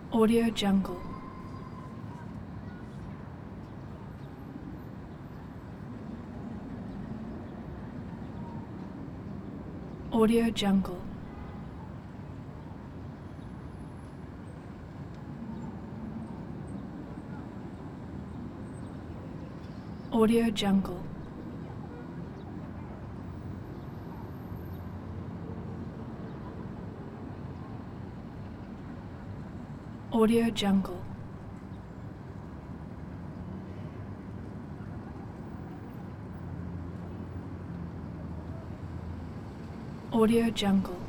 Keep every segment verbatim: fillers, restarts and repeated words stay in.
Audio Jungle. Audio Jungle. Audio Jungle. Audio Jungle. Audio Jungle.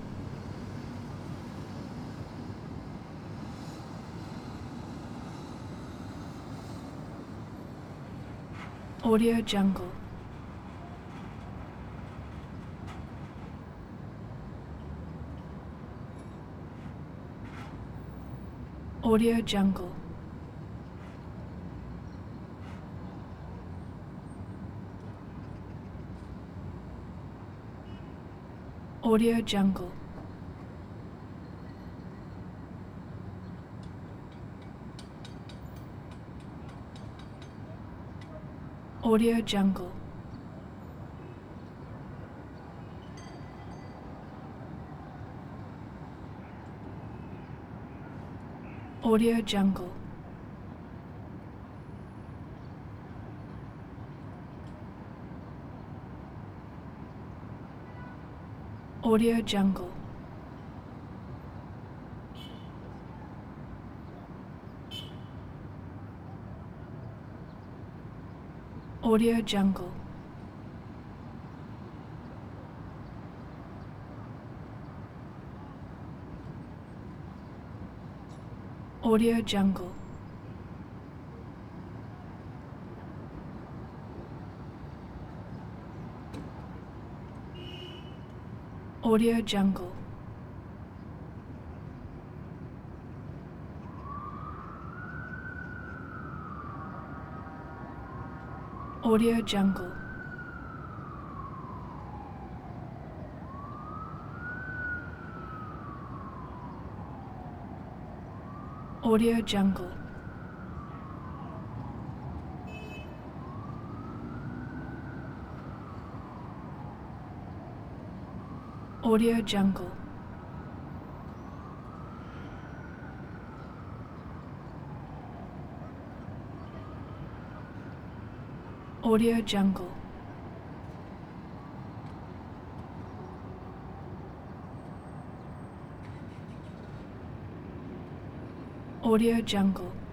Audio Jungle. Audio Jungle. Audio Jungle. Audio Jungle. Audio Jungle. Audio Jungle. Audio Jungle. Audio Jungle. Audio Jungle. Audio Jungle. Audio Jungle. Audio Jungle. Audio Jungle. Audio Jungle.